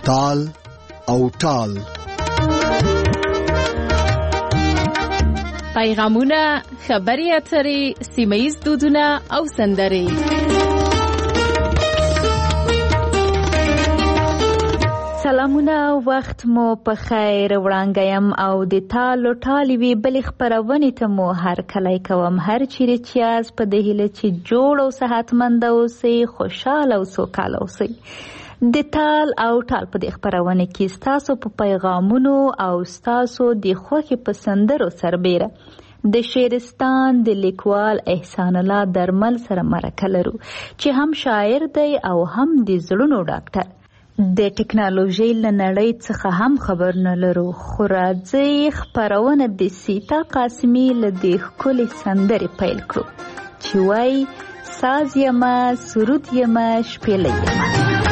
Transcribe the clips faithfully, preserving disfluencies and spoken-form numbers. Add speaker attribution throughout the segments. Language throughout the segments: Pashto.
Speaker 1: تال او ټال.
Speaker 2: پیغامونه، خبرې اترې، سیمه ییز دودونه او سندرې.
Speaker 3: سلامونه، وخت مو په خیر وړاندیم او د تالو ټالې وی بلې خپرونې ته مو هر کلی کوم. هر چیرې چې یاست په دې هیله چې جوړ او صحتمند اوسئ، خوشحاله او سوکاله اوسئ. د تال او ټال په دې خپرونه کې ستاسو په پیغامونو او ستاسو د خوښې په سندرو سربیره د شعرستان د لیکوال احسان الله درمل سره مرکه لرو چې هم شاعر دی او هم د زړونو ډاکټر. د ټکنالوژي له نړۍ څخه هم خبر نه لرو، خو راځئ خپرونه د سیتا قاسمي له دې ښکلې سندرې پیل کړو چې وایي ساز یمه، سرود یمه، شپېلۍ یمه.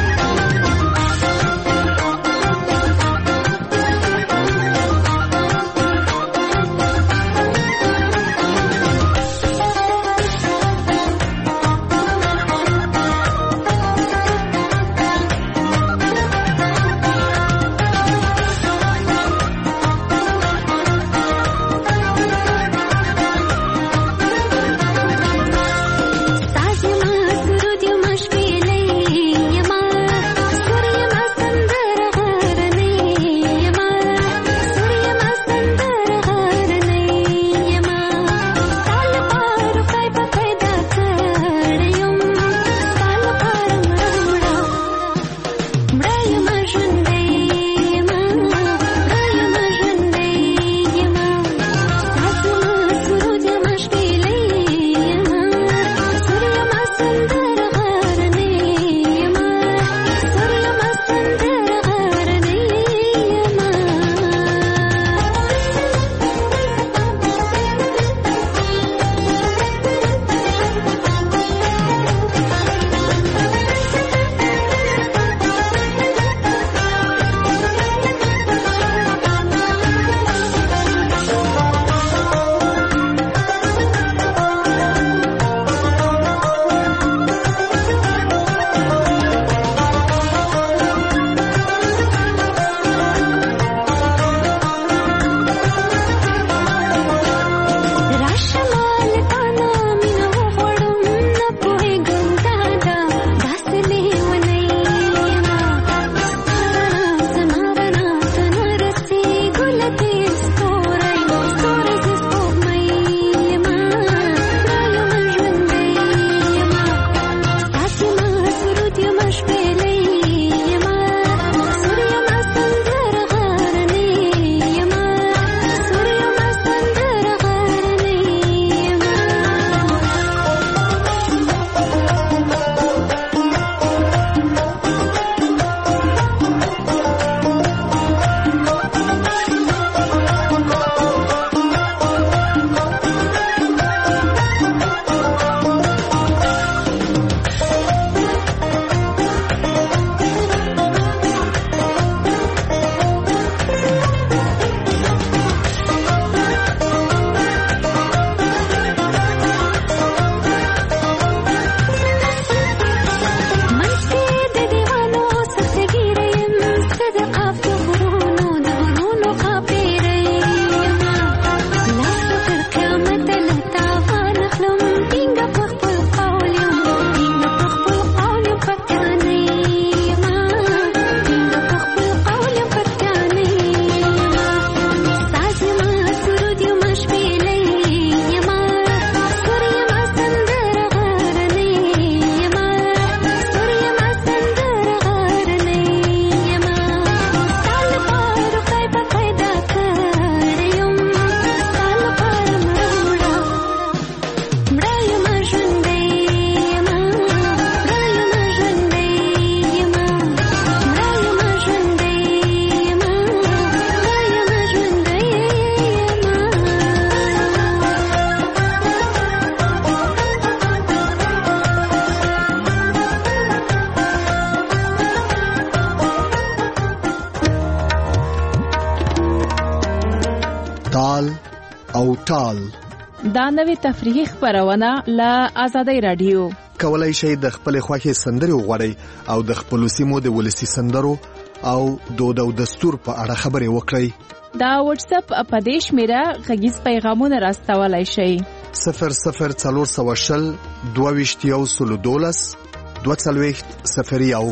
Speaker 1: تال او ټال
Speaker 2: دا نوې تفریحي خپرونه له آزادۍ رادیو.
Speaker 1: کولای شئ د خپل خوښې سندرې وغواړئ او د خپل سیمو د ولسي سندرو او دود او دستور په اړه خبرې وکړئ.
Speaker 2: دا واتس اپ په دې شمیره غږیز پیغامونه راستولای شئ.
Speaker 1: صفر صفر څلور سوه شل دوه ویشت یو سلو دولس دوه څلوېښت صفر یو.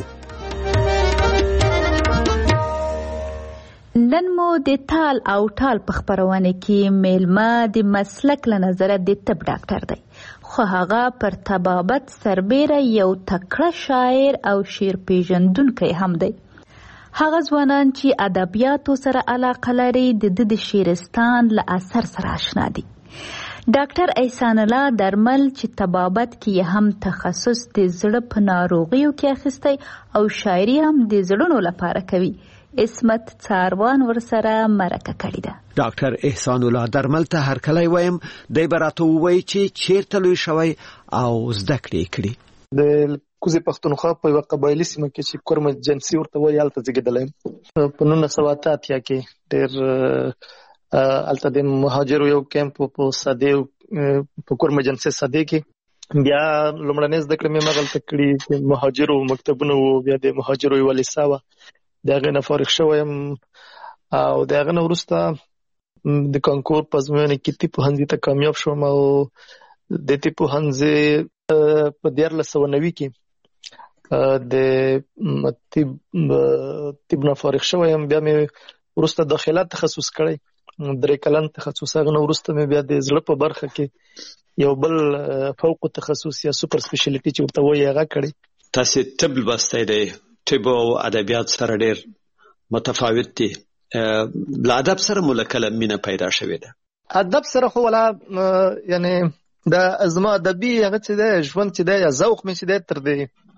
Speaker 3: نن مو د تال او ټال په خپرونه کې میلمه د مسلک له نظره د طب ډاکټر دی، خو هغه پر طبابت سربیره یو تکړه شاعر او شعر پیژندونکی هم دی. هغه ځوانان چې ادبیاتو سره علاقه لري د ده د شعرستان له اثر سره آشنا دي. ډاکټر احسان الله درمل چې طبابت کې هم تخصص د زړه په ناروغیو کې اخیستی او شاعري هم د زړونو لپاره کوي. اسمت څاروان ورسره مرکه کړې ده.
Speaker 4: ډاکټر احسان الله درمل ته هرکلی وایم. دی به راته ووایي چې چیرته لوی شوی او زده کړې کړي.
Speaker 5: د کوزې پښتونخوا په یوه قبایلي سیمه کې چې کورم جنسي ورته وایي هلته زېږېدلی یم. په نولس سوه اته اتیا کې ډېر هلته د مهاجرو یو کیمپ په سدې په کورم جنسي سدې کې بیا لومړنۍ زده کړې مې هغلته کړي. د مهاجرو مکتبونه وو، بیا د مهاجرو یوه لیسه وه، د هغې نه فارغ شوی یم او د هغې نه وروسته د کانکور په ازموینې کې طب پوهنځي ته کامیاب شوم او د طب پوهنځي په دیارلس سوه نوي کې د طب طب نه فارغ شوی یم. بیا مې وروسته داخله تخصص کړی، درې کلن تخصص. هغې نه وروسته مې بیا د زړه په برخه کې یو بل فوق تخصص یا سوپر سپیشلیټي چې ورته وایي هغه کړی.
Speaker 4: تاسې طب لوستی دی، طب او ادبیات سره ډېر متفاوت دي. له ادب سره مو له کله مینه پیدا شوې ده؟
Speaker 5: ادب سره خو ولا یعنی دا زما ادبي هغه چې دی ژوند چې دی یا ذوق مې چې دی تر دی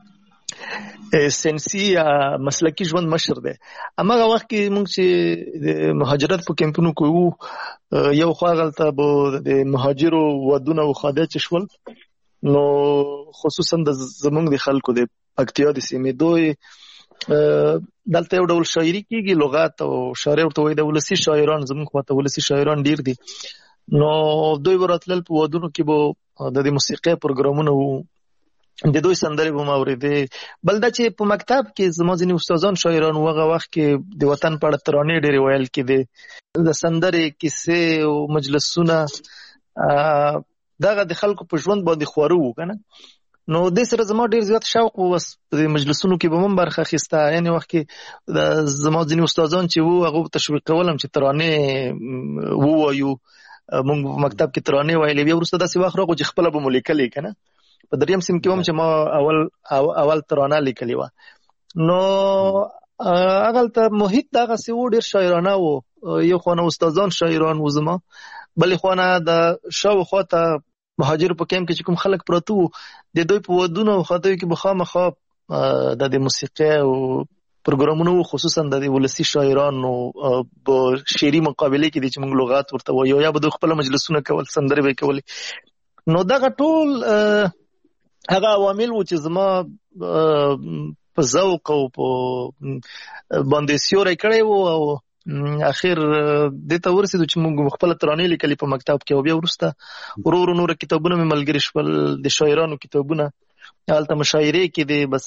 Speaker 5: سنسي یا مسلکي ژوند مشر دی. هماغه وخت کې موږ چې د مهاجرت په کیمپونو کې وو، یو خوا هلته به د مهاجرو ودونه وخاده چې شول، نو خصوصا د زموږ د خلکو د پکتیا د سیمې دوی دلته یو ډول شاعري کېږي، لغات او شاعري ورته وایي. د ولسي شاعران زموږ خواته ولسي شاعران ډېر دي، نو دوی به راتلل په ودونو کې به د دې موسیقۍ پروګرامونه وو، د دوی سندرې به مې اورېدې. بل دا چې په مکتب کې زما ځینې استادان شاعران وو، هغه وخت کې د وطن په اړه ترانې ډېرې ویل کېدې، د سندرې کیسې او مجلسونه دغه د خلکو په ژوند باندې خواره وو که نه. نو دې سره زما ډېر زیات شوق و، بس په دې مجلسونو کې به هم برخه اخیسته. یعنې وخت کې زما ځینې استادان چې وو هغه تشویق کولم چې ترانې ووایو. موږ په مکتب کې ترانې ویلې. بیا وروسته داسې وخت راغو چې خپله به مو لیکلې که نه. په دریم سیم کې هم چې ما اول اول ترانه لیکلې وه، نو هغلته محیط دغسې و، ډېر شاعرانه و. یو خوا نه استادان شاعران و زما، بلې خوا نه د شاوخوا ته مهاجرو په کیمپ کې چې کوم خلک پراته وو، د دوی په ودونو او خادیو کې به خامخا د د موسیقۍ او پروګرامونه وو، خصوصا د ولسي شاعرانو په شعري مقابلې کې دي چې موږ لغات ورته وایو، یا به دوی خپله مجلسونه کول، سندرې به یې کولې. نو دغه ټول هغه عوامل وو چې زما په ذوق او په باندې سیوری کړی وو او اخر دې ته ورسېدو چې موږ خپله ترانې لیکلې په مکتب کې. او بیا وروسته ورو ورو نور کتابونه مې ملګري شول، د شاعرانو کتابونه. هلته مشاعرې کې دی، بس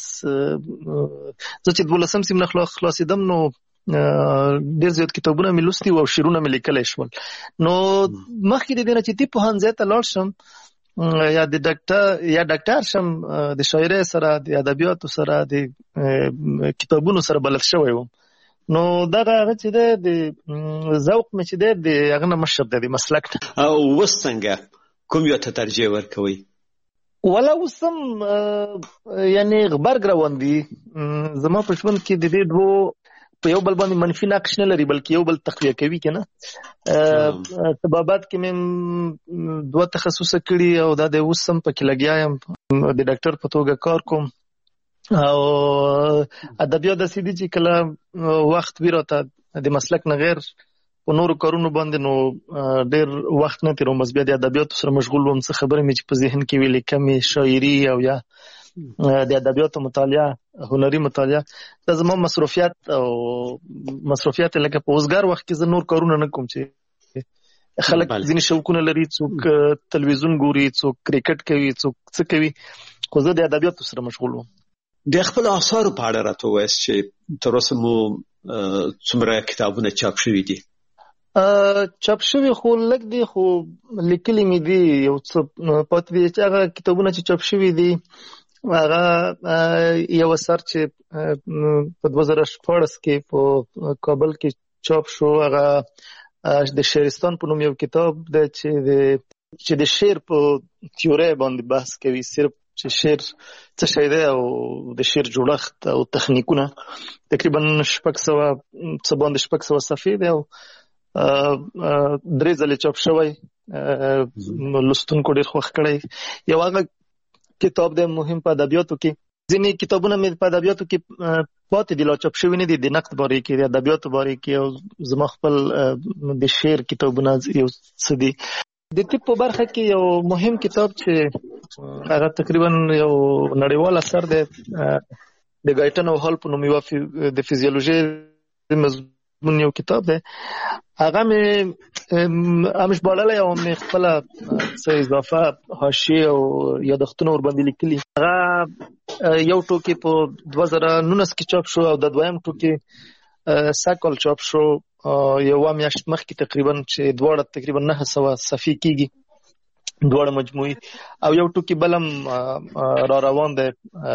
Speaker 5: زه چې دولسم سیم نه خلاصېدم نو ډېر زیات کتابونه مې لوستي وو او شعرونه مې لیکلی شول. نو مخکې د دې نه چې طب پوهنځي ته لاړ شم یا د ډاکټر یا ډاکټر شم، د شاعرۍ سره د ادبیاتو سره د کتابونو سره بلد شوی وم. نو دغه هغه چې دی د ذوق مې چې دی د هغه نه مشر دی، د مسلک نه.
Speaker 4: او اوس څنګه کوم یو ته ترجیح ورکوئ؟
Speaker 5: ولا اوس هم یعنې غبرګ روان دي. زما په ژوند کې د دې دوو په یو بل باندې منفي نقش نه لري، بلکې یو بل تقویه کوي که نه. طبابت کې مې دوه تخصصه کړي او دا د اوس هم پکې لګیا یم، د ډاکټر په توګه کار کوم. او ادبیات داسې دي چې کله وخت وي راته د مسلک نه غیر په نورو کارونو باندې، نو ډېر وخت نه تېروم، بس بیا د ادبیاتو سره مشغول وم. څه خبرې مې چې په ذهن کې وي لیکمې، شاعري او یا د ادبیاتو مطالعه، هنري مطالعه. دا زما مصروفیات او مصروفیات لکه په اوسګار وخت کې زه نور کارونه نه کوم چې خلک ځینې شوقونه لري، څوک تلویزیون ګوري، څوک کرکټ کوي، څوک څه کوي، خو زه د ادبیاتو سره مشغول وم.
Speaker 4: د خپل آثارو په اړه راته ووایاست چې تر اوسه مو څومره کتابونه چاپ شوي دي؟
Speaker 5: چاپ شوي خو لږ دي، خو لیکلي مې دي یو څه پاتې دي. چې هغه کتابونه چې چاپ شوي دي هغه یو اثر چې په دوه زره شپاړس کې په کابل کې چاپ شو، هغه د شعرستان په نوم یو کتاب دی چې د چې د شعر په تیوري باندې بحث کوي، صرف چې شعر څه شی دی او د شعر جوړښت او تخنیکونه. تقریبا شپږ سوه څه باندې شپږ سوه صفحې دی او درې ځلې چاپ شوی، لوستونکو ډېر خوښ کړی. یو هغه کتاب دی مهم په ادبیاتو کې. ځینې کتابونه مې په ادبیاتو کې پاتې دي، لا چاپ شوي نه دي، د نقد باره کې، د ادبیاتو باره کې، او زما خپل د شعر کتابونه یو څه دي. د طب په برخه کې یو مهم کتاب چې هغه تقریبا یو نړیوال اثر دی، د ګایټن او هال په نوم یو د فزیولوژي مضمون یو کتاب دی. هغه مې هم ژباړلی او مې خپله څه اضافه حاشیې او یادښتونه ورباندې لیکلي. هغه یو ټوکې په دوه زره نولس کې چاپ شو او د دویم ټوکې سږ کال چاپ شو، یوه میاشت مخکې تقریبا، چې دواړه تقریبا نهه سوه صفحې کېږي، دواړه مجموعي. او یو ټوکې بل هم را روان دی،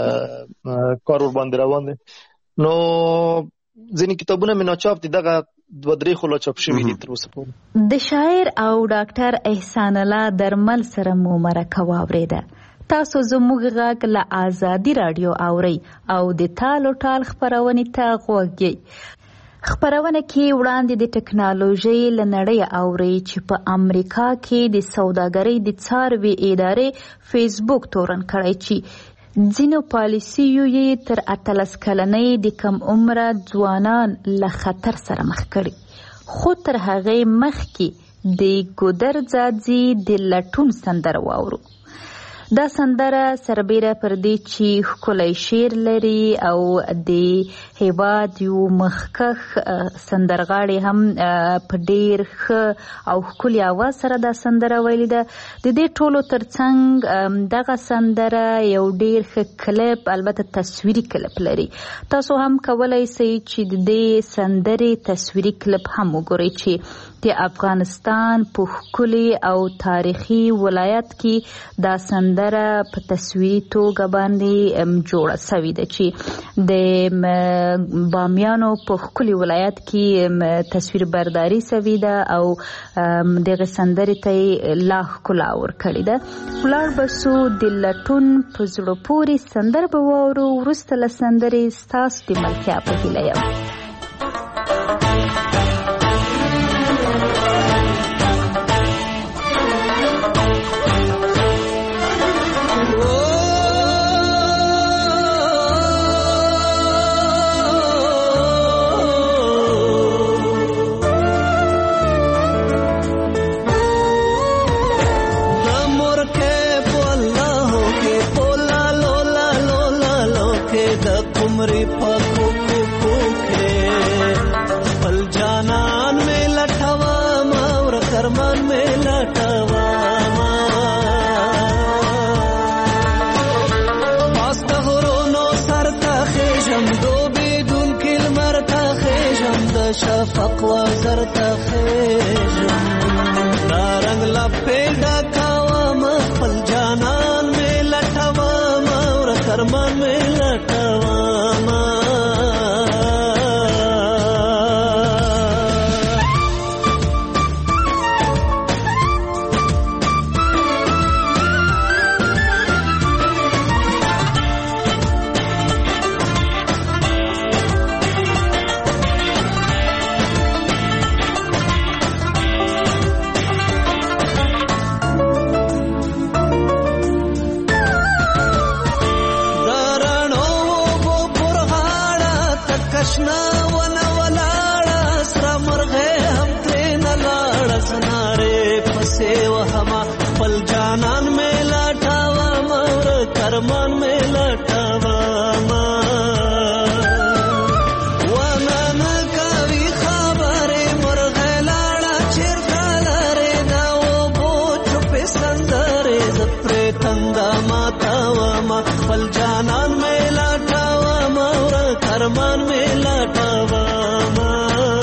Speaker 5: کار ورباندې روان دی. نو ځینې کتابونه مې ناچاپ دي، دغه دوه درې خو لا چاپ شوي دي تر اوسه پورې.
Speaker 3: د شاعر او ډاکټر احسان الله درمل سره مو مرکه واورېده. تاسو زموږ غږ له آزادي راډیو اورئ او د تالو ټال خپرونې ته غوږ یئ. خپرونه کې وړاندې د ټکنالوژۍ له نړۍ اورئ چې په امریکا کې د سوداګرۍ د څاروي ادارې فیسبوک تورن کړی چې ځینو پالیسیو یې تر اتلس کلنۍ د کم عمره ځوانان له خطر سره مخ کړي. خو تر هغې مخکې د ګودر ځاځي د لټون سندره واورو. دا سندره سربیره پر دې چې ښکلی شعر لري او د هیواد یو مخکښ سندرغاړي هم په ډېر ښه او ښکلي اواز سره دا سندره ویلې ده. د دې ټولو ترڅنګ دغه سندره یو ډېر ښه کلپ، البته تصویري کلپ لري. تاسو هم کولی سئ چې د دې سندرې تصویري کلپ هم وګورئ چې د افغانستان په ښکلي او تاریخي ولایت کې دا سندره په تصویري توګه باندې جوړه سوې ده، چې د بامیانو په ښکلي ولایت کې تصویر برداري سوې ده او دغه سندرې ته یې لا ښکلا ورکړې ده. ولاړ به سو د لټون په زړه پورې سندره به واورو. وروسته له سندرې ستاسو د ملتیا په هیله یم.
Speaker 6: شفق وزر تخیجم دارنگ لپی ڈکاوام خپل جانان میں لٹوام اور کرمان میں لٹوام. کرمان میں لٹاواما ونان کوي خبره مرغه لاړه چیرته لري دا و بوچ په سندره زپره تندا ماتا وما خپل جانان میں لټا کرمان میں لٹوا ما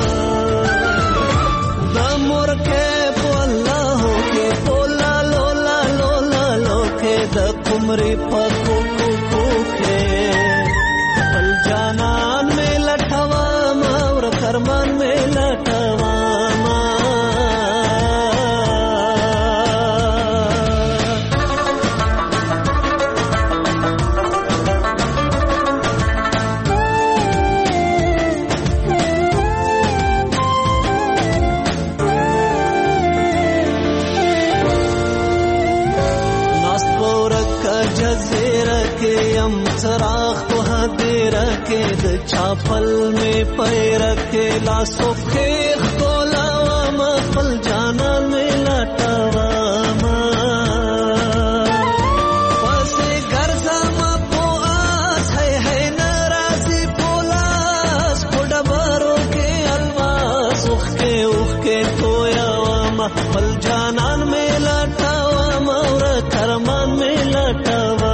Speaker 6: دمور کے پولا ہو کے پولا لولا لولا لو کے د قمری پکو کو کے بل جانان میں لٹوا ما اور کرمان میں لٹوا ما चराग तो हदे रखे द छापल में पैर के लासो खेख को लावा मा पल जाना में लटावा मा पसे गर्जा मा पो आस है है नाराजी पोलास पुडबरो के अलवास उख के उख के तोयावा मा पल जाना में लटावा मा और करमान में लटावा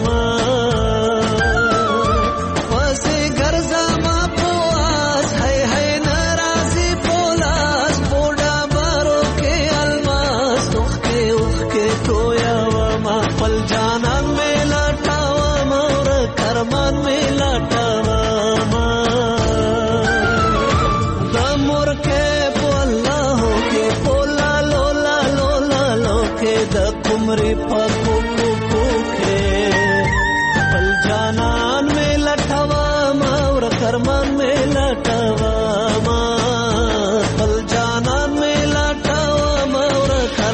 Speaker 6: करमान में लटवा मा पल जाना में लटवा मा और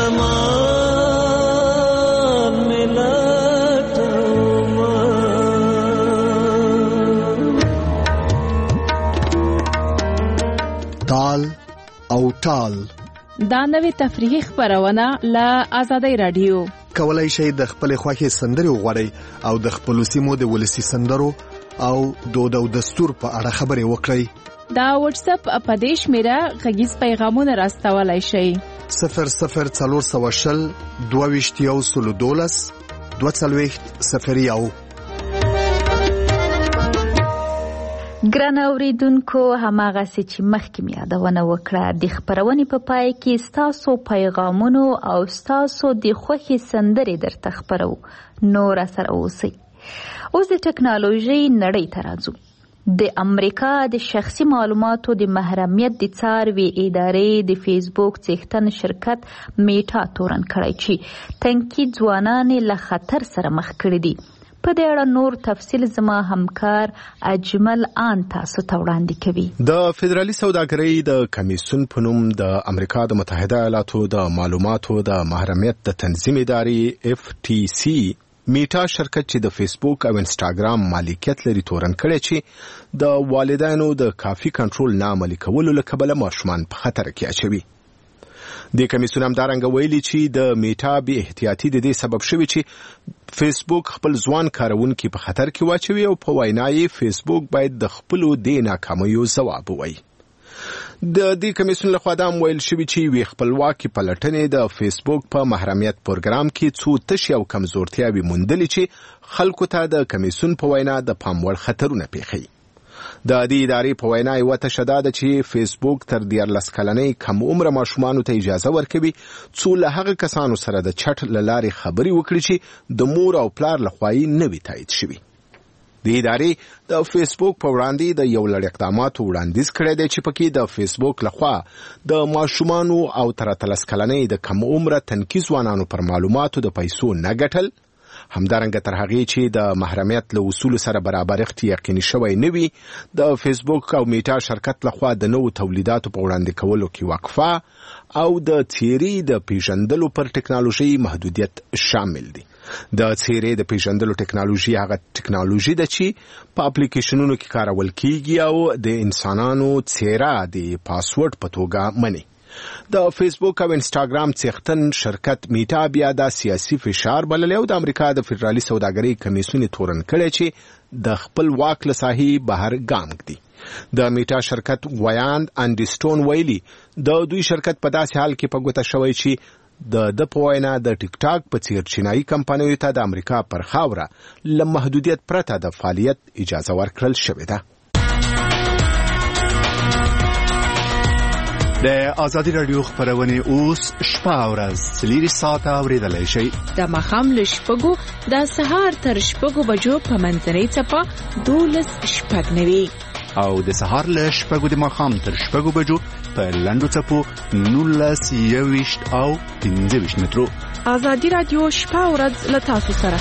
Speaker 6: करमान में लटवा
Speaker 1: تال او ټال
Speaker 2: دا نوې تفریحي خپرونه له آزادۍ رادیو
Speaker 1: کولای شئ د خپل خوښي سندري وغواړئ او د خپل سیمو د ولسی سندرو او دود او دستور په اړه خبرې وکړئ.
Speaker 2: دا واتس اپ اپدیش میرا غږیز پیغامونه راستولای شئ.
Speaker 1: صفر صفر څلور سوه شل دوه ویشت یو سل دولس دوه څلوېښت صفر یو.
Speaker 3: ګران اوریدونکو هماغسې چې مخکې مې یادونه وکړه د خپرونې په پای کې ستاسو پیغامونو او ستاسو د خوښې سندرې درته خپرو. نو راسره اوسئ. اوس د ټکنالوژي نړۍ ته راځو. د امریکا د شخصي معلوماتو د محرمیت د څاروي ادارې د فیسبوک څښتن شرکت میټا تورن کړی چې تنکي ځوانان له خطر سره مخ کړي دي. په دې اړه نور تفصیل زما همکار اجمل آن تاسو ته وړاندې کوي.
Speaker 7: د فدرالي سوداګرۍ د کمیسیون په نوم د امریکا د متحده ایالاتو د معلوماتو د محرمیت د تنظیم ادارې اف ټي سي میټا شرکت چې د فیسبوک او انسټاګرام مالکیت لري تورن کړی چې د والدینو د کافي کنټرول نه عملي کولو له کبله ماشومان په خطر کې اچوي. د کمیسیون همدارنګه ویلي چې د میټا بې احتیاطي د دې سبب شوی چې فیسبوک خپل ځوان کارونکي په خطر کې واچوي او په وینا یې فیسبوک باید د خپلو دې ناکامیو ځواب ووایي. د دې کمیسیون لخوا دا ویل شوی چې وی خپلواکي پلټنې د فیسبوک په محرمیت پروګرام کې څو تشې او کمزورتیاوې موندلې چې خلکو ته د کمیسیون په وینا د پام وړ خطرونه پیښوي. د دې ادارې په وینا یوه تشه دا ده چې فیسبوک تر دیارلس کلنۍ کم عمره ماشومانو ته اجازه ورکوي څو له هغه کسانو سره د چټ له لارې خبرې وکړي چې د مور او پلار لخوا یې نه وي تایید شوي. د ادارې د فیسبوک په وړاندې د یو لړ اقداماتو وړاندیز کړی دی چې پکې د فیسبوک لخوا د ماشومانو او تر اتلس کلنۍ د کم عمره تنکي ځوانانو پر معلوماتو د پیسو نه ګټل، همدارنګه تر هغې چې د محرمیت له اصولو سره برابرښت یقیني شوی نه وي، د فیسبوک او میټا شرکت لخوا د نوو تولیداتو په وړاندې کولو کې وقفه او د څیرې د پیژندلو پر ټکنالوژي محدودیت شامل دي. د څیرې د پیژندلو ټکنالوژي هغه ټکنالوژي ده چې په اپلیکیشنونو کې کارول کیږي او د انسانانو څیره د پاسورډ په توګه مني. د فیسبوک او انسټاګرام څښتن شرکت میټا بیا د سیاسي فشار بللی او د امریکا د فدرالي سوداګرۍ کمیسیون تورن کړی چې د خپل واک له ساحې بهر ګام ږدي. د میټا شرکت ویاند انډیسټون ویلي د دوی شرکت په داسې حال کې په ګوته شوی چې د د په وینا د ټیک ټاک په څیر چینایي کمپنیو ته د امریکا پر خاوره له محدودیت پرته د فعالیت اجازه ورکړل شوې ده.
Speaker 1: د ازادي رادیو خبرونه اوس شپه او ورځ څلور ساعته اوریدلای شئ.
Speaker 2: د مخام له شپږو د سهار تر شپږو بجو په منځنۍ څپه دولس شپږ نوي
Speaker 1: او د سهار له شپږو د مخام تر شپږو بجو په لندو څپو نولس یويشت او پنځه ویشت مترو.
Speaker 2: ازادي رادیو شپه او ورځ له تاسو سره.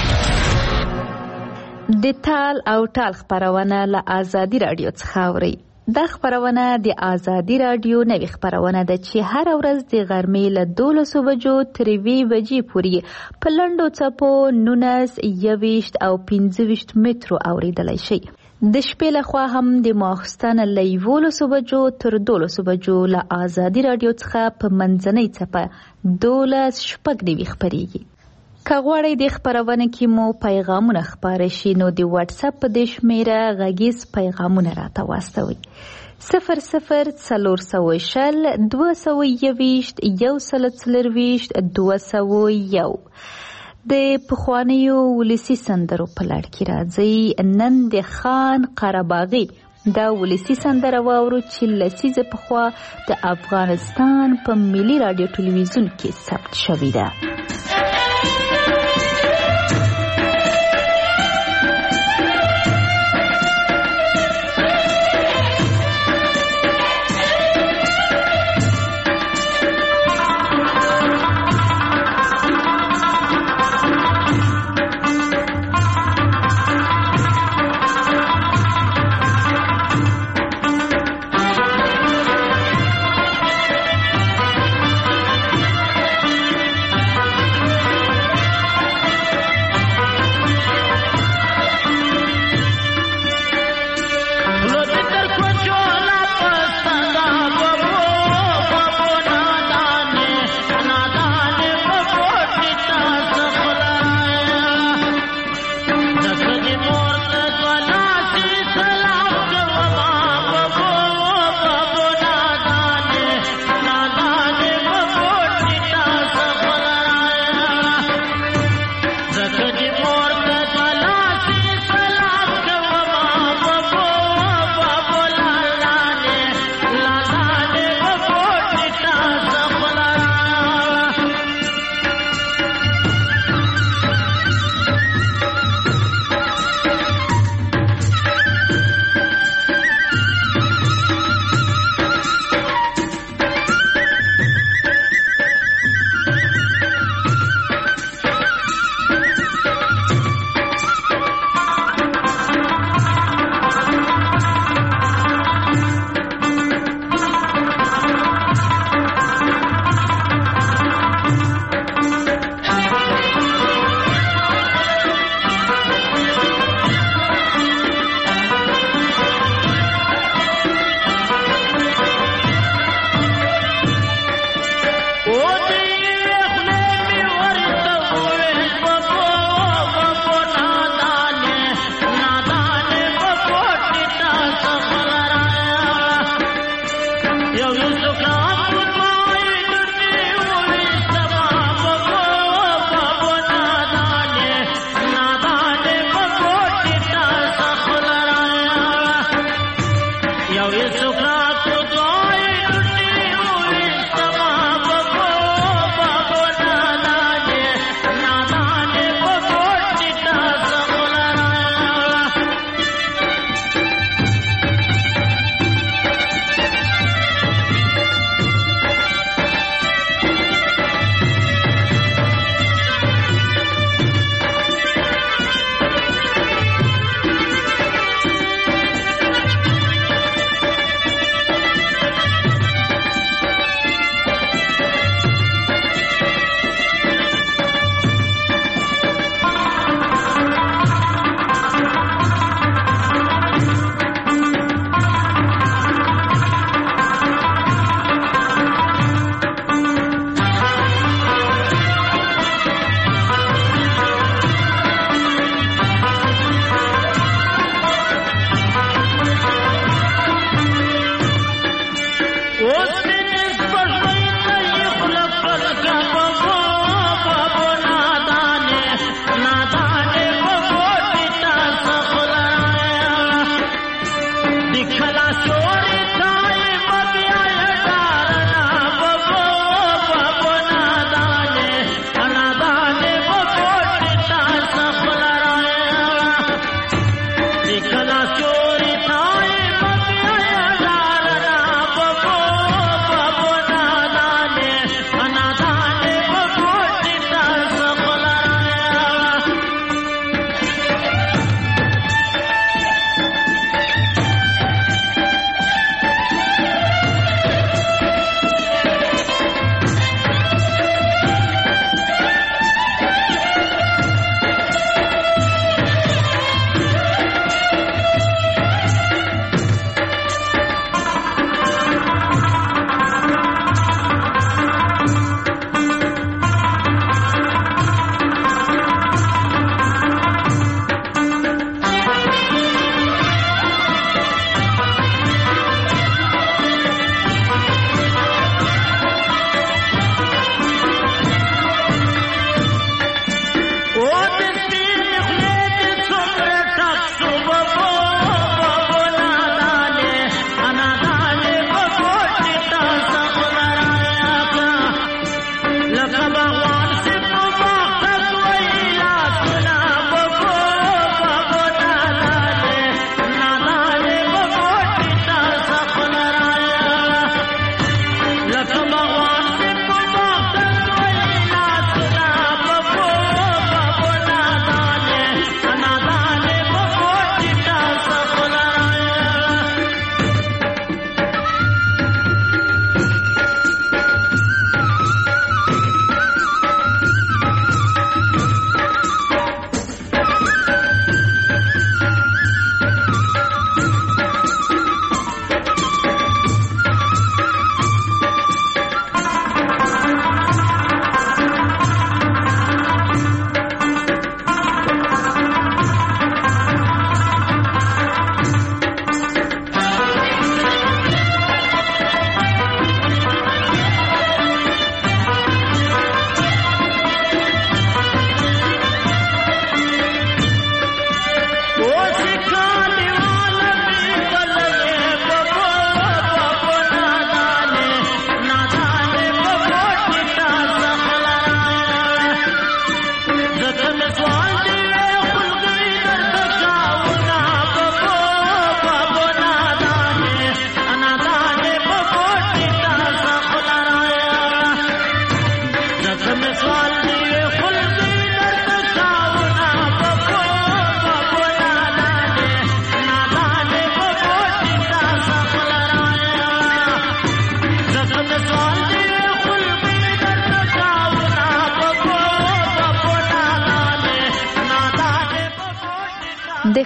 Speaker 3: د تال او ټال خبرونه له ازادي رادیو څخه اوري. دا خبرونه د ازادي رادیو نوې خبرونه ده چې هر ورځ د غرمې له دولسو بجو تر یوې بجې پورې په لنډو څپو نولس یويشت او پنځه ویشت مترو اوریدلای شي. د شپې لخوا هم د ماخستن له یولسو بجو تر دولسو بجو له ازادي رادیو څخه په منځنۍ څپه دولس شپږ نوي خبرېږي. که غواړئ د خبرونه کې مو پیغامونه خپاره شي نو د واتس اپ په دې شمیره غږیز پیغامونه راته واستوئ. صفر صفر څلور سوه شل دوه سوه یویشت یو سل څلرویشت دوه سوه یو. د پخوانیو ولسي سندرو په لړ کې راځي نن د خان قرهباغي دا ولسي سندره واورو چې لسیزه پخوا د افغانستان په ملي رادیو ټلویزیون کې ثبت شوې ده.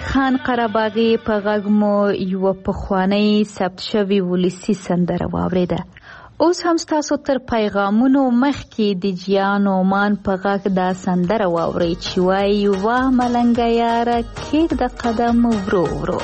Speaker 3: خان قرهباغي په غږ مو یوه پخوانۍ ثبت شوې ولسي سندره واورېده. اوس هم ستاسو تر پیغامونو مخکې د جیان اومان په غږ دا سندره واورئ چې وایي واه ملنګه یاره کېږده قدم ورو ورو.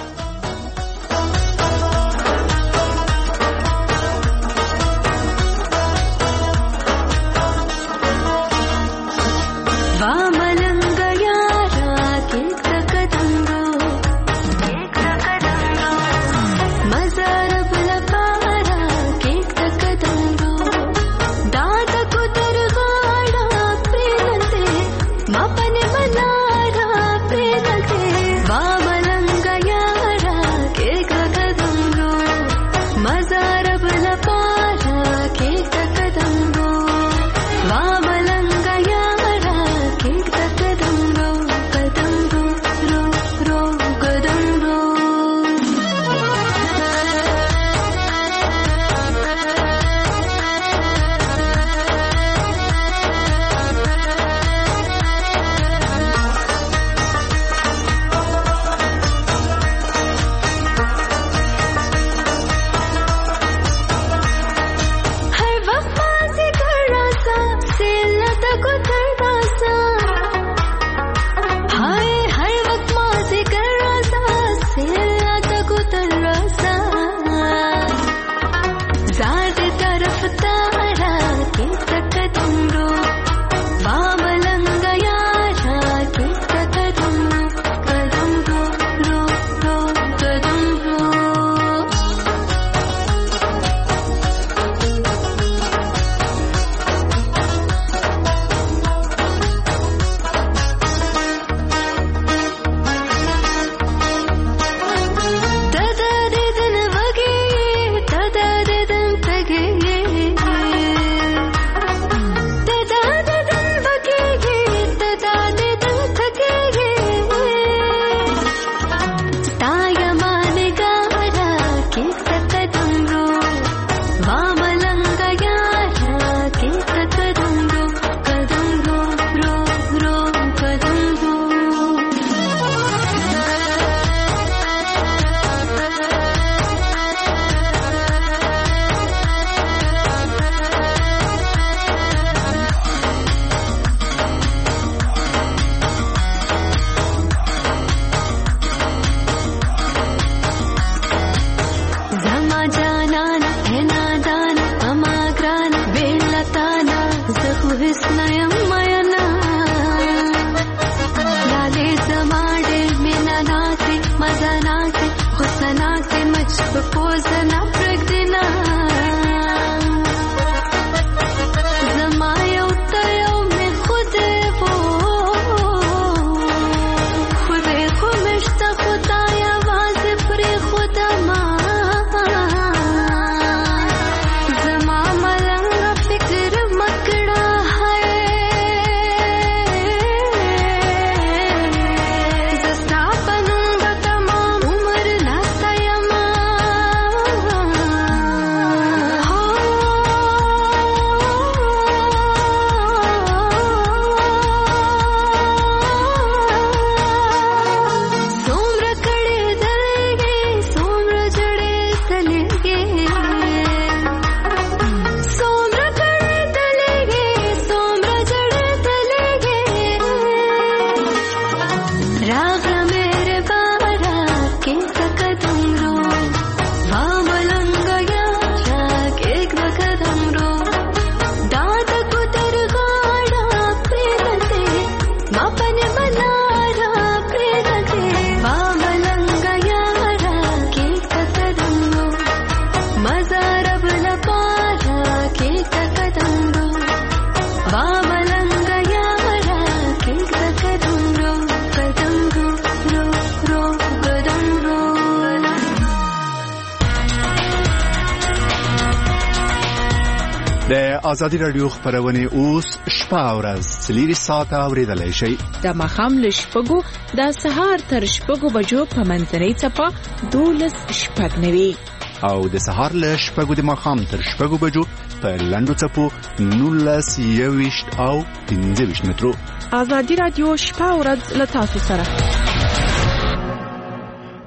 Speaker 8: د ازادي رادیو خبرونه اوس شپه او ورځ څلور ساعته اوریدلای شئ.
Speaker 2: د ماښام له شپږو د سهار تر شپږو بجو په منځنۍ څپه دولس شپږ نوي
Speaker 8: او د سهار له شپږو د ماښام تر شپږو بجو په لنډو څپو نولس یوویشت او پنځه ویشت مترو.
Speaker 2: ازادي رادیو شپه او ورځ له تاسو سره.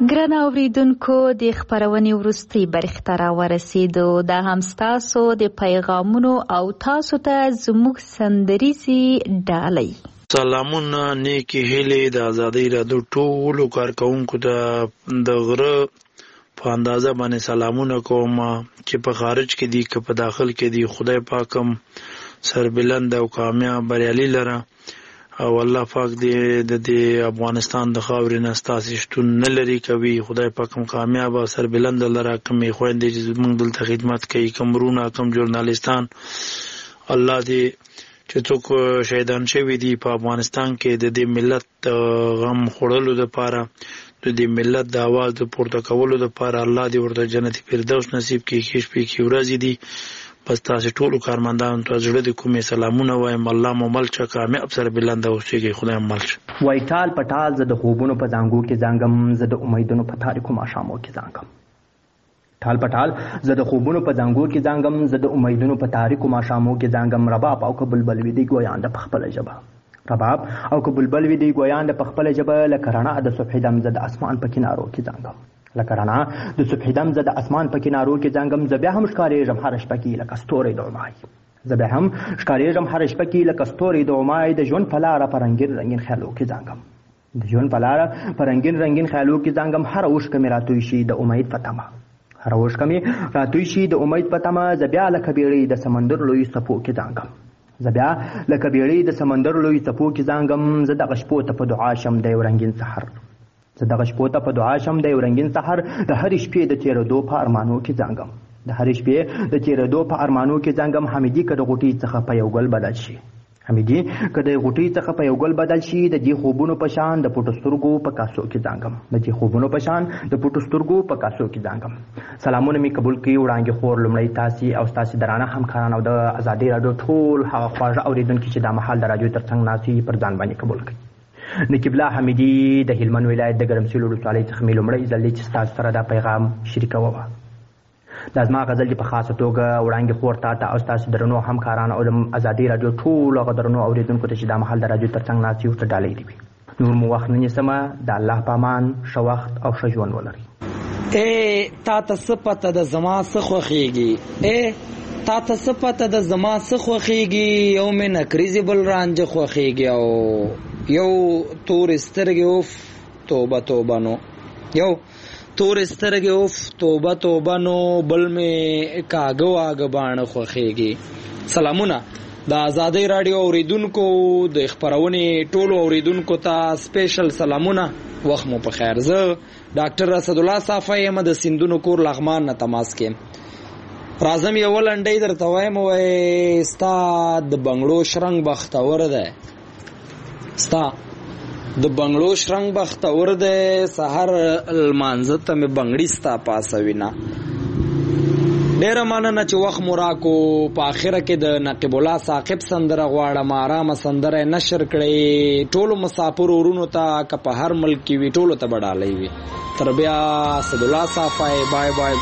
Speaker 3: ګران اوریدونکو د خبرونې وروستۍ برخې ته راورسېدو. دا هم ستاسو د پیغامونو او تاسو ته زموږ سندریزې ډالۍ.
Speaker 9: سلامونه، نیکی هیلې د ازادۍ رادیو ټولو کارکونکو ته د غره په اندازه باندې سلامونه کوم چې په خارج کې دي که په داخل کې دي. خدای پاکم سربلند او کامیاب بریالي لره او الله پاک دې د دې افغانستان د خاورې نه ستاسې شتون نه لري کوي. خدای پاکم کامیاب او سربلند لره. کمې خویندې چې زموږ دلته خدمت کوي، کم ورونه، کم ژورنالستان، الله دې چې څوک شهیدان شوي دي په افغانستان کې د دې ملت غم خوړلو دپاره، د دې ملت د اواز د پورته کولو دپاره الله دې ورته جنت فردوس نصیب کړي. ښې شپې ښې ورځې دي. بس تاسې ټولو کارمندانو ته زړه د کومې سلامونه وایم. الله مو مل شه، کامیاب سربلنده اوسېږئ. خدای مو مل شه.
Speaker 10: وای ټال په ټال زه د خوبونو په زانګو کې زانګم، زه د امیدونو په تاریکو ماښامو کې زانګم. ټال په ټال زه د خوبونو په زانګو کې زانګم، زه د امیدونو په تاریکو ماښامو کې زانګم. رباب او که بلبل وي دی ګویان د په خپله ژبه، رباب او که بلبل وي دی ګویان د په خپله ژبه. لکه رڼا د صبح دم زه د اسمان په کنارو کې زانګم، لکه رڼا د صبح دم زه د اسمان په کنارو کې زانګم. زه بیا هم ښکارېږم هره شپه کې لکه ستوری د امای، زه بیا هم ښکارېږم هره شپه کې لکه ستوری د امای. د ژوند په لاره په رنګین رنګین خیالو کې زانګم، د ژوند په لاره په رنګین رنګین خیالو کې زانګم. هره اوښکه مې راتوی شي د امید په تمه، هره اوښکه مې راتوی شي د امید په تمه. زه بیا لکه بیړۍ د سمندر لوی څپو کې زانګم، زه بیا لکه بیړۍ د سمندر لوی څپو کې زانګم. زه دغه شپو ته په دعا شم د یو رنګین سحر، زه دغه شپو ته په دعا شم د یو رنګین سحر. د هرې شپې د تېرېدو په ارمانو کې زانګم، د هرې شپې د تېرېدو په ارمانو کې زانګم. حمیدي که د غوټۍ څخه په یو ګل بدل شي، حمیدي که د غوټۍ څخه په یو ګل بدل شي. د دې خوبونو په شان د پټو سترګو په کاسو کې زانګم، د دې خوبونو په شان د پټو سترګو په کاسو کې زانګم. سلامونه مې قبول کړي وړانګې خور، لومړی تاسې او ستاسې درانه همکاران او د ازادۍ راډیو ټول هغه خواږه اورېدونکي چې دا مهال د راډیو تر څنګ ناست وي پر ځان باندې قبول کړي. نقیب الله حمیدي د هلمند ولایت د ګرمسېلو ولسوالۍ څخه مې لومړی ځل دی چې ستاسو سره دا پیغام شریکومه. دا زما غزل دي په خاصه توګه وړانګې خور تا ته او ستاسو درنو همکارانو او د ازادۍ راډیو ټولو هغه درنو اورېدونکو ته چې دا مهال د راډیو تر څنګ ناست یو ته ډالۍ دي وي. نور مو وخت نه نیسمه. د الله په امان، ښه وخت او ښه ژوند ولرئ.
Speaker 11: ای تا ته څه پته د زما څه خوښېږي، ای تا ته څه پته د زما څه خوښېږي. یو مې نکریزې بل رانجه خوښېږي او یو تورې سترګې اوف توبه توبه نو، یو تورې سترګې اوف توبه توبه نو، بل مې کاږه واږه باڼه خوښېږي. سلامونه د ازادۍ راډیو اوریدونکو، د خپرونې ټولو اوریدونکو ته سپیشل سلامونه. وخت مو په خیر. زه ډاکټر اسد الله صافی یم د سیندونو کور لغمان نه تماس کیم. راځم یو لنډۍ درته وایم. وای ستا د بنګړو شرنګ بختور دی، ستا د بنګړو شرنګ بختور دی. سحر لمانځه ته مې بنګړي ستا پاسوینه. ډېره مننه چې وخت مو راکو. په اخره کې د نقیب الله ثاقب سندره غواړم، ارامه سندره نشر کړئ ټولو مسافر ورونو ته، که په هر ملک کې وي ټولو ته به ډالۍ وي. تر بیا اسد الله صافی، بای بای.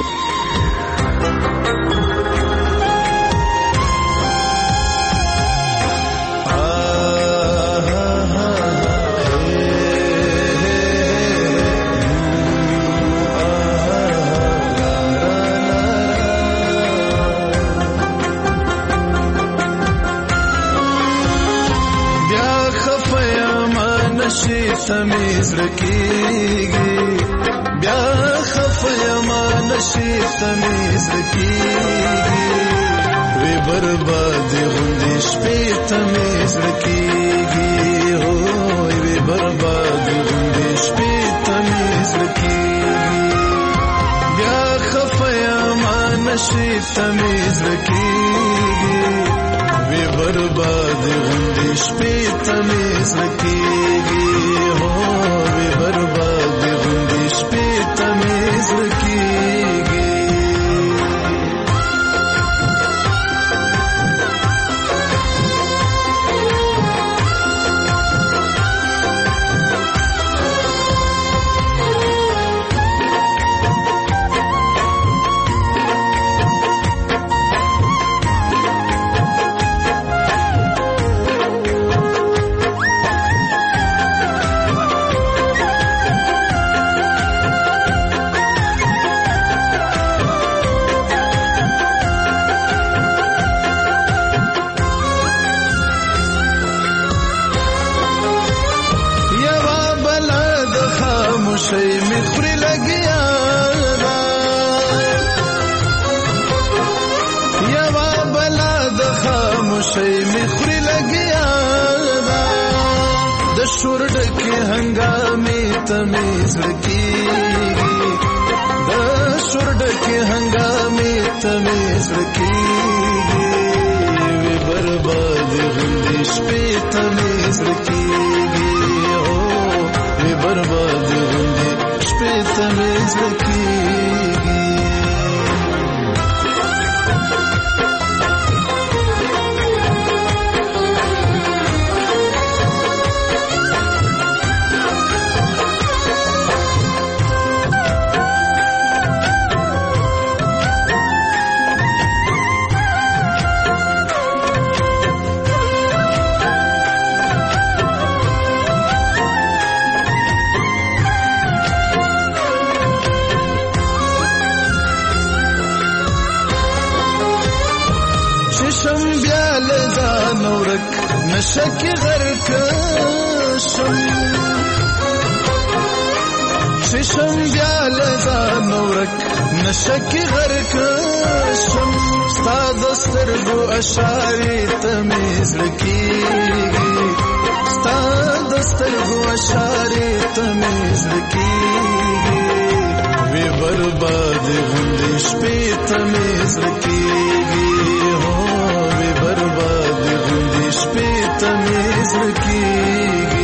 Speaker 6: سمیز رکیږي بیا خفیما نشي سمیز رکیږي وی برباد غوندې شپې تمیز رکیږي هو وی برباد غوندې شپې تمیز رکیږي بیا خفیما نشي سمیز رکیږي وی برباد غوندې شپې تمیز رکیږي برباد غوندې شپې تمیز رکیږي. لګیا دا یوا بلا د خاموشۍ می خوري لګیا دا د شور ډکه هنګامې تمیز لګيږي د شور ډکه هنګامې تمیز لګيږي وی برباد غندې شپې تمیز لګيږي او وی برباد غندې شپې تمیز لګيږي نشک غرق شم ششم بیا لزان ورک نشک غرق شم ستا دسترګو اشارې تمیز لګيږي ستا دسترګو اشارې تمیز لګيږي وی برباد غندې شپې تمیز لګيږي هو وی برباد غندې شپې تمیز لګيږي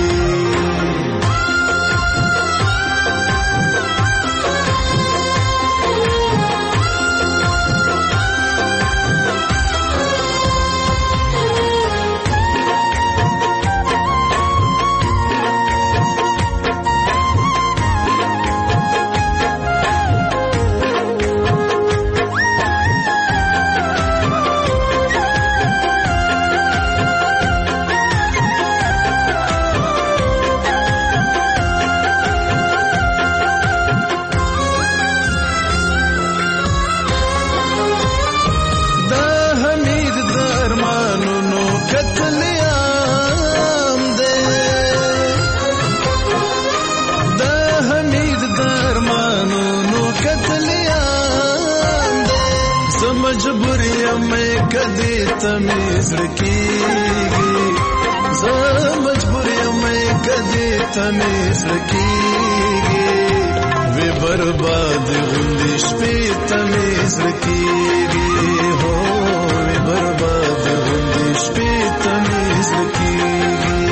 Speaker 6: تمیز لګيږي زه مجبور یم کدي تمیز لګيږي وی برباد غندې شپې تمیز لګيږي هو وی برباد غندې شپې تمیز لګيږي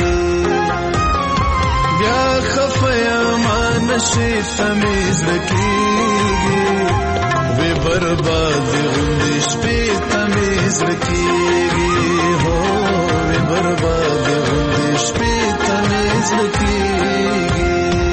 Speaker 6: بیا خفیا مان شي تمیز لګيږي وی برباد غندې شپې تمیز لګيږي هو وی برباد غندې شپې تمیز لګيږي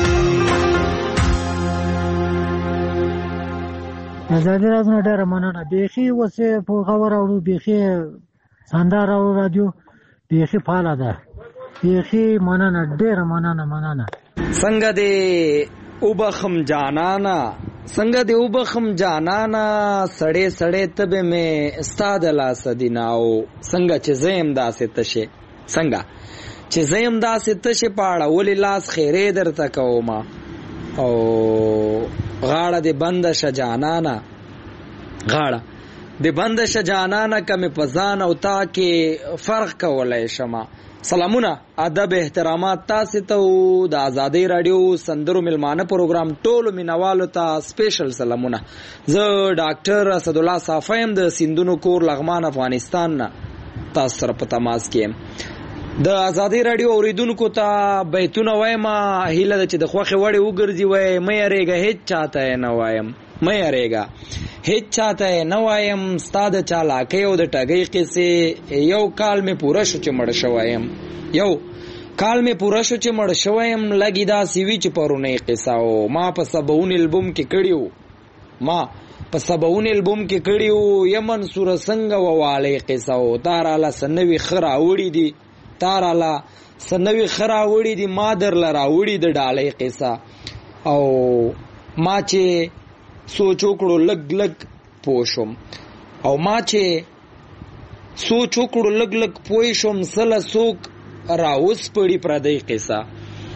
Speaker 12: آزادي راځنه ډېر مننه بیخي وسه په خبر اورو بیخي ساندار او رادیو بیخي فعال ده بیخي مننه ډېر مننه مننه
Speaker 11: څنګه دې وبخم جانانا څنګه دې وبخم جانانا سړې سړې تبه مې استاد لاس دیناو څنګه چې زم داسې تشه څنګه چې زم داسې تشه پاړه ولې لاس خیره درته کوما او غاړه دې بند ش جانانا غاړه دې بند ش جانانا کمه پزان او تا کې فرق کولای شمه سلامونه ادب احترامات تاسو ته د آزادۍ رادیو سندرو ملمانه پروګرام ټولو مینوالو ته سپیشل سلامونه زه ډاکټر اسد الله صافیم د سیندونو کور لغمان افغانستان نه تاسو سره په تماس کې د آزادۍ رادیو اوریدونکو ته بیتونه وایم هیله ده چې د خوخه وړي وګرځي وای مې اړېګه هیڅ چاته نه وایم مې اړېګه هیڅ چاته نه وایم ستاده چالاکه او د ټګۍ قصې یو کال مې پوره شو چې مړ شوایم یو کال مې پوره شو چې مړ شوایم لګی دا سیوی چې پرونه قصه او ما په سبون البوم کې کړیو ما په سبون البوم کې کړیو یمن سور څنګه وواله قصه او تاراله سنوي خرا وړي دي تاراله سنوي خرا وړي دي مادر لرا وړي د ډالې قصه او ما چې سوچ وکړو لګ لګ پوښوم او ما چې سوچ وکړو لګ لګ پوښوم سله سوک راوس پړی پردې قصه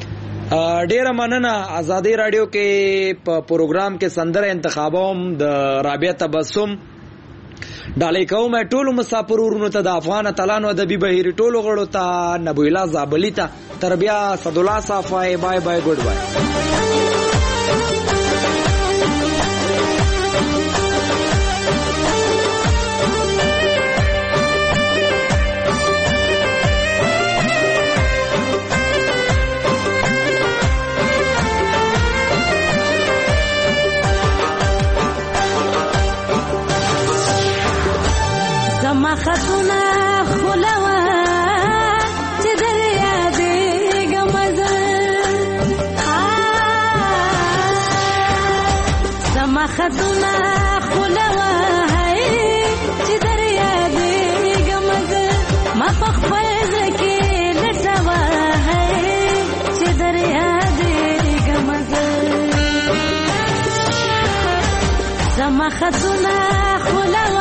Speaker 11: ډیره مننه. ازادي رادیو کې په پروګرام کې سندره انتخابوم د رابعه تبسم ډالۍ کوم ټولو مسافر ورونو ته، د افغان اتلانو ادبي بهیر ټولو غړو ته، نبی الله زابلی ته، تر بیا صد الله صافای بای بای ګډ بای.
Speaker 13: خطونه خلوا چې در یادېږم زه، زما خطونه خلوا چې در یادېږم زه، ما په خپل زړه کې لټوه چې در یادېږم زه، زما خطونه خلوا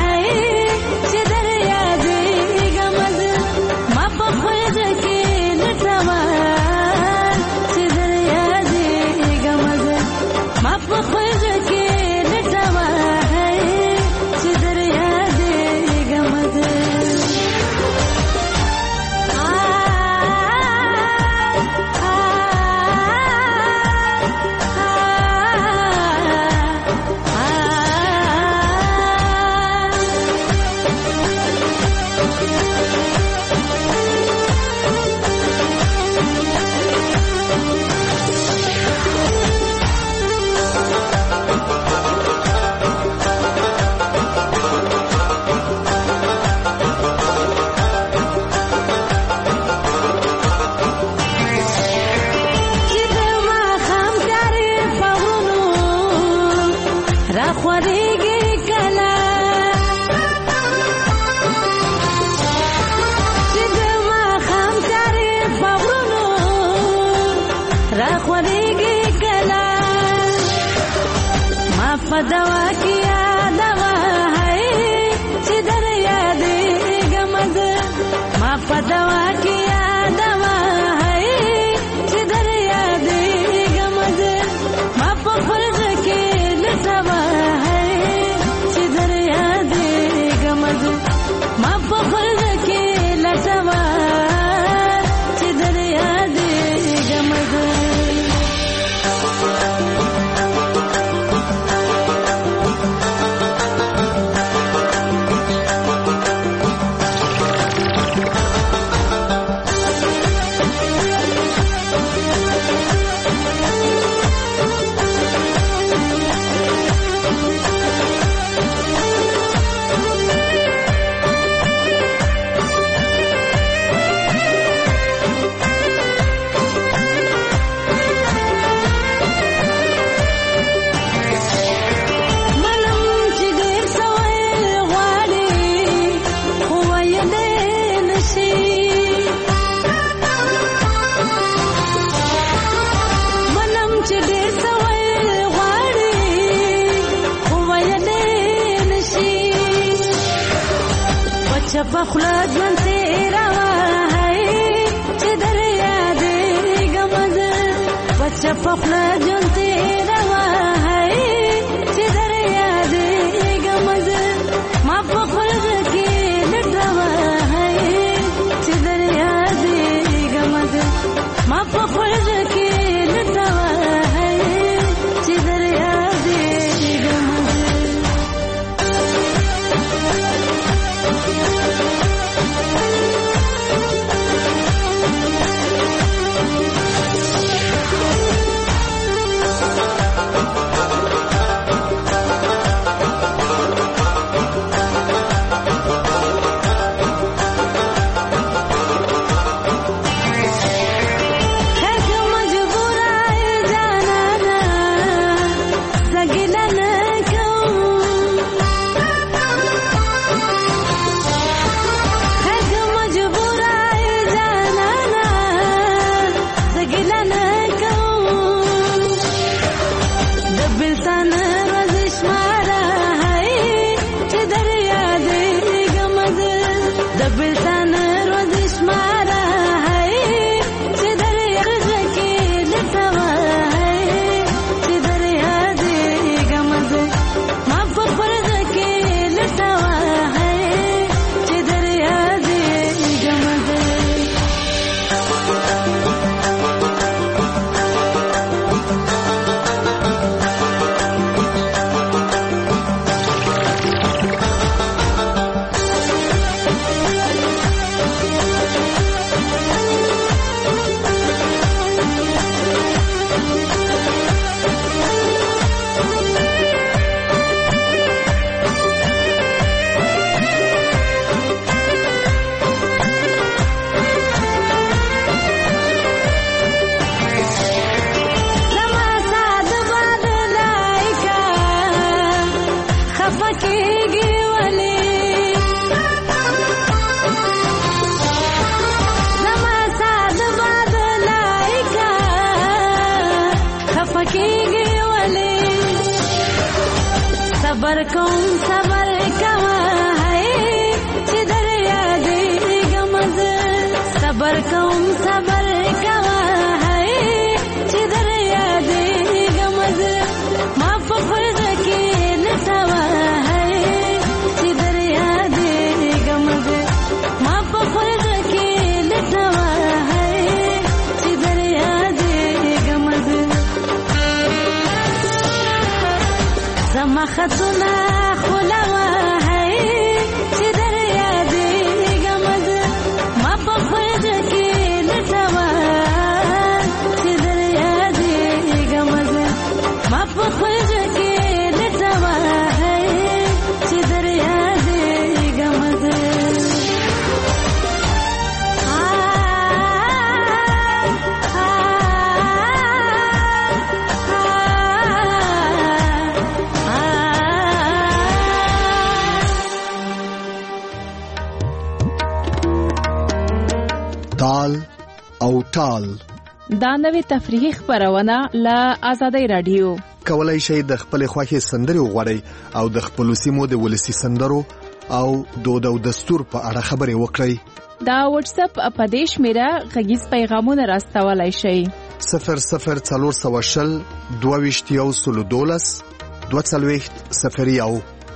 Speaker 13: دوا کیا دوا ہے چې در یادېږم زه، ما په دوا کیا دوا ہے چې در یادېږم زه، ما په خپل زړه کې لټوه چې در یادېږم زه، ما په خپل زړه کې لټوه چې در یادېږم زه. پخلا ژوند تیروا چې در یادېږم زه، بچه پخلا ژوند تیروا چې در یادېږم زه، ما په خپل زړه کې لټوه چې در یادېږم زه، ما په خپل زړه کې لټوه چې در یادېږم زه. Thank you. خوخیږي ولې صبر کوم صبر کوه چې در یادېږم زه صبر کوم صبر کوه چې در یادېږم زه ما په خلده کې لټوه چې در یادېږم زه ما په خلده کې لټوه چې در یادېږم زه زما خطونه خلوه چې در یادېږم زه ما په خلده کې لټوه چې در یادېږم زه ما په خلده کې لټوه چې در یادېږم زه
Speaker 1: تال او ټال
Speaker 2: دا نوې تفریحي خبرونه له آزادۍ رادیو
Speaker 1: کولای شئ د خپل خوښي سندري وغوړئ او د خپل سیمو د ولسی سندرو او دود او دستور په اړه خبرې وکړئ.
Speaker 2: دا واتس اپ په دیش میرا غږیز پیغامونه راستولای شئ.
Speaker 1: صفر صفر څلور سوه شل دوه ویشت یو سلو دولس دوه څلوېښت صفر یو.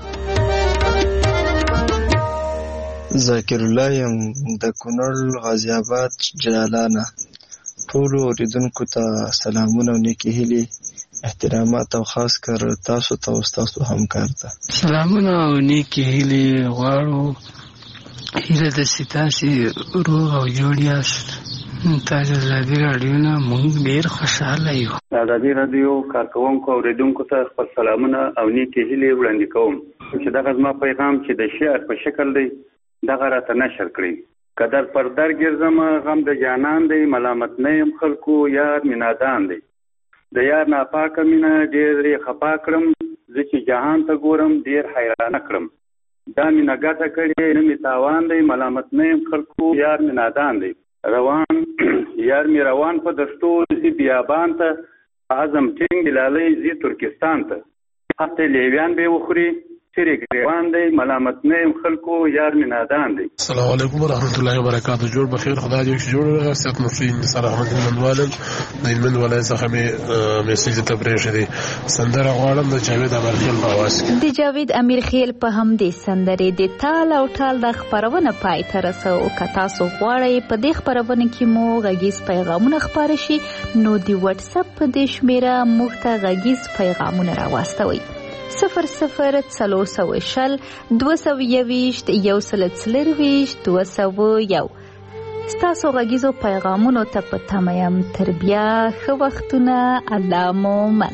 Speaker 14: ذاکر الله یم د کونړ غازی آباد جلالانه. ټولو اوریدونکو ته سلامونه او نیکې هیلې احترامات او خاص کر تاسو ته او تاسو همکار ته
Speaker 15: سلامونه او نیکې هیلې غواړو. هیله د ستاسي روغ او جوړ یاست. تاسو آزادي رادیو نه موږ ډیر خوشاله یو.
Speaker 16: آزادي رادیو کارکونکو او اوریدونکو ته خپل سلامونه او نیکې هیلې وړاندې کوم چې دغه زما پیغام چې د شعر په شکل دی دغه راته نشر کړئ. قدر پر در ګرځم غم د جانان دی ملامت نه یم خلکو یار می نادان دی د یار ناپاکه مینه ډېر یې خفا کړم زه چې جهان ته ګورم ډېر حیرانه کړم دا مینه ګټه کړې نه مې تاوان دی ملامت نه یم خلکو یار می نادان دی روان یار می روان په دستو زی بیابان ته اعظم ټینګ لالۍ زی ترکستان ته هفته لیویان به وخوري چیرې ګریوان دی ملامت نه یم خلکو یار می نادان دی.
Speaker 17: السلام علیکم ورحمۃ اللہ وبرکاتہ. جوړ بخیر خدای دې جوړ سات نصرین نصر احمد مندوالن د من ولای څخه می میسج ته پرېښې سندره غواړم د جاوید امیر په आवाज کې.
Speaker 3: د جاوید امیر خیل په هم د سندرې د تال او ټال د خبرونه پای ته رسو. که تاسو غواړئ په دې خبرونه کې مو غږیز پیغامونه خپاره شي نو د واتس اپ په دې شمیره موږ ته غږیز پیغامونه راواستوئ. صفر صفر څلور سوه شل دوه سوه یوویشت یو سل څلرویشت دوه سوه یو. ستاسو غږیزو پیغامونو ته په تمه یم. تر بیا ښه وختونه. الله مو مل.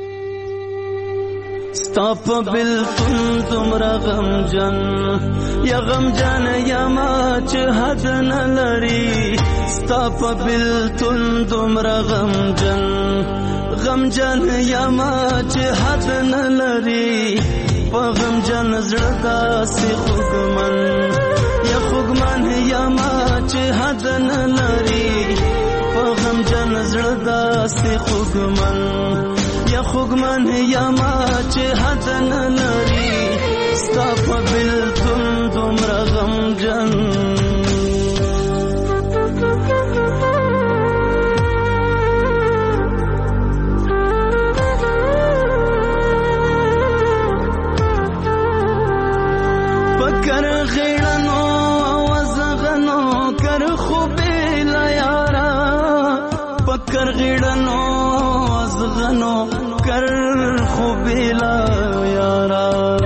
Speaker 6: ستا په بلتون دومره غمجن یا غمجن یما چې حد نه لري ستا په بلتون دومره غمجن غمجن یما چې حد نه لري په غمجن زړه داسې خوږمن یا خوږمن یما چې حد نه لري په غمجن زړه داسې خوږمن یا خوږمن یما چې حد نه لري ستا په بلتون دومره غمجن پکر غیړنو وزغنو کر خوبې لا یارا پکر غیړنو وزغنو کر خوبې لا یارا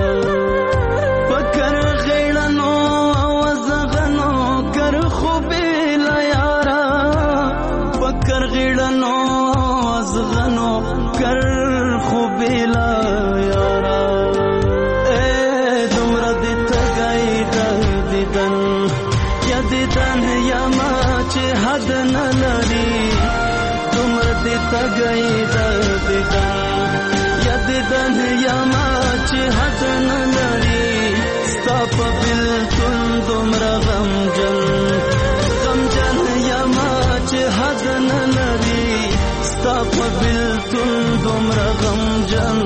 Speaker 6: پکر غیړنو وزغنو کر خوبې لا یارا پکر غیړنو وزغنو کر خوبې لا یارا دیدن یما چې حد نه لري دومره دې تګی د دیدن یا دیدن یما چې حد نه لري ستا په بلتون دومره غمجن غمجن یما چې حد نه لري ستا په بلتون دومره غمجن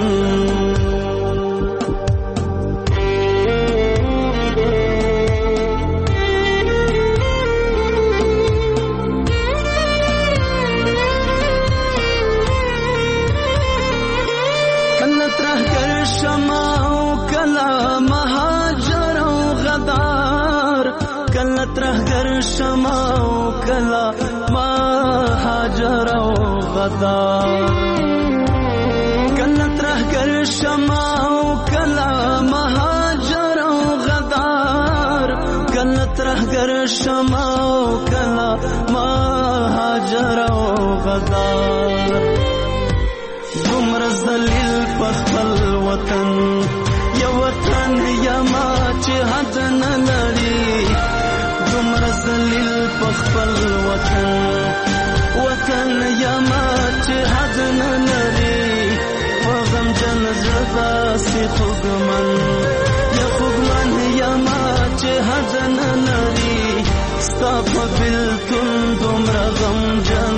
Speaker 6: کله ترهګر شمع او کله مهاجر او غدار کله ترهګر شمع او کله مهاجر او غدار کله ترهګر شمع او کله مهاجر او غدار کله ترهګر شمع او کله مهاجر او غدار دومره ذلیل په خپل وطن یو وطن یما چې حد نه لري دومره ذلیل په خپل وطن وطن یما چې حد نه لري په غمجن زړه داسې خوږمن یا خوږمن یما چې حد نه لري ستا په بېلتون دومره غمجن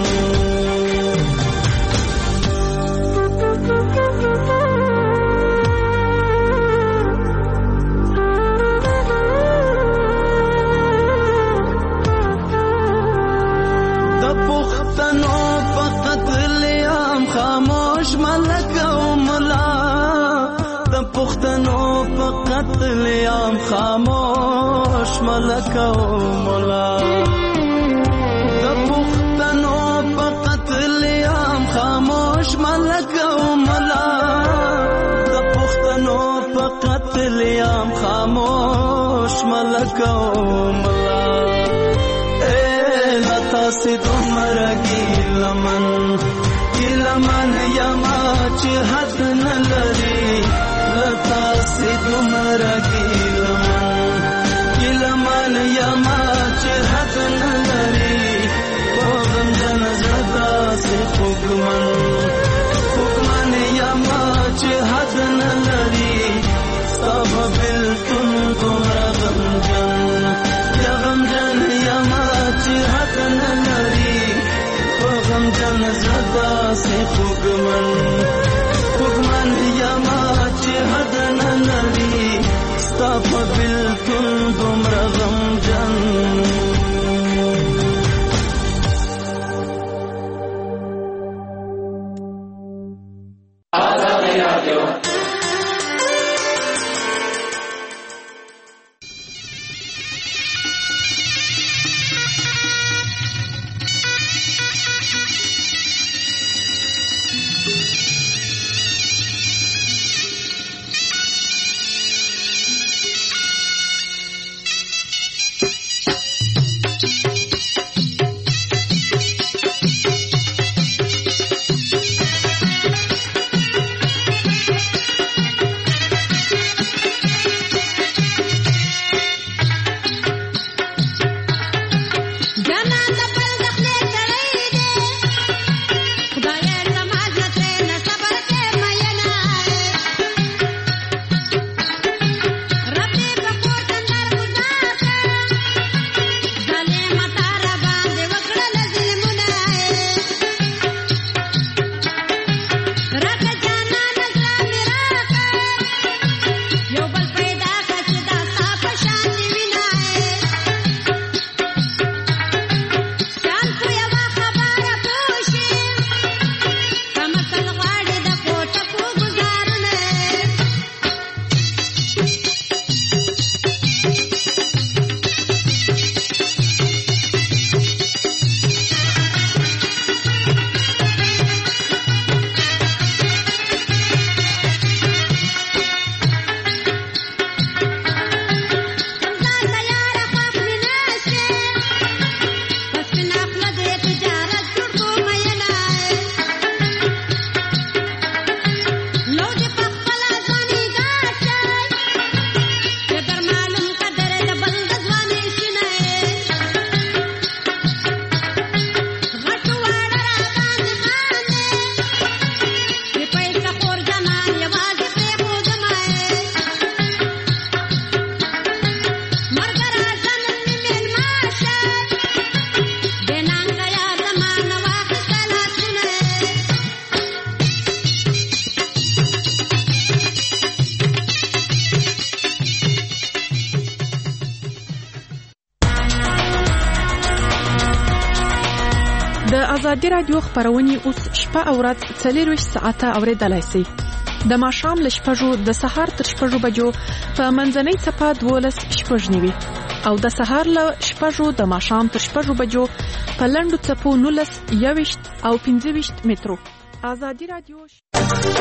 Speaker 6: خاموش ملک او ملا د پښتنو په قتل عام خاموش ملک او ملا د پښتنو په قتل عام خاموش ملک او ملا د پښتنو په قتل عام خاموش ملک او ملا اے لتا سي دومره ګیلمن ګیلمن یما چې حد نه لري لتا سي دومره ګیلمن ګیلمن یما چې حد نه لري په غمجن زړه داسې خوږمن خوږمن یما چې حد نه لري ستا په بېلتون دومره غمجن یا غمجن یما چې حد نه لري په غمجن زړه داسې خوږمن خوږمن یما چې حد نه لري ستا په بېلتون دومره غمجن
Speaker 2: ازادي رادیو خبرونه اوس شپه او ورځ څلور ساعته اوریدلای شئ. د ماښام له شپږو د سهار تر شپږو بجو په منځنۍ څپه دولس شپږ نیوي او د سهار له شپږو د ماښام تر شپږو بجو په لنډو څپو نولس یوویشت او پنځه ویشت مترو. ازادي رادیو